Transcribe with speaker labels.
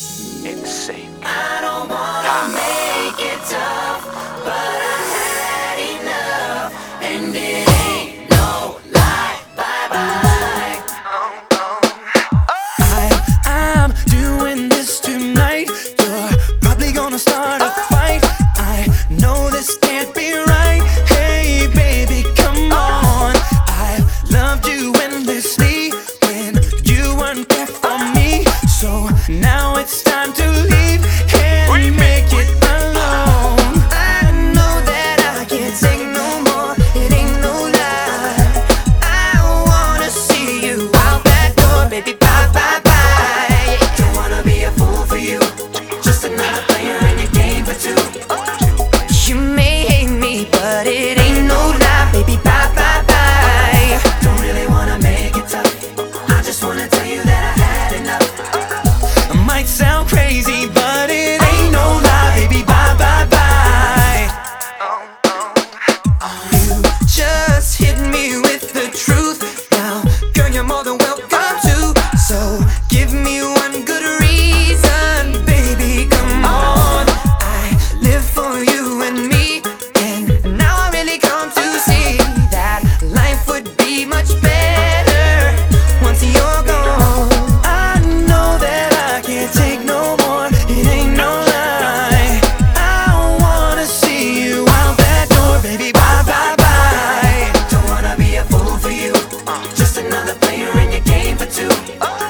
Speaker 1: in sync.
Speaker 2: I don't wanna make it tough, but I had enough, and it ain't no lie. Bye bye.
Speaker 3: I'm doing this tonight. You're probably gonna start a fight. I know this can't be right. Hey baby, come on. I loved you endlessly when you weren't there for me. So now it's time to leave and make it alone. I know that I can't take no more. It ain't no lie. I wanna see you out that door, baby. Bye bye bye.
Speaker 2: Don't wanna be a fool for you, just another player in your game for two.
Speaker 3: You may hate me, but it ain't no lie, baby. Bye bye bye.
Speaker 2: Don't really wanna make it tough, I just wanna tell you that I had enough.
Speaker 3: Might sound crazy, but it ain't no lie, baby. Bye bye bye. You just hit me with the truth. Now, girl, you're more than welcome to. So give me one good reason, baby. Come on. I live for you and me, and now I really come to see that life would be much better once you're gone. I know that I can't take no more. It ain't no lie. I wanna see you out that door, baby. Bye bye bye.
Speaker 2: Don't wanna be a fool for you, just another player in your game for two.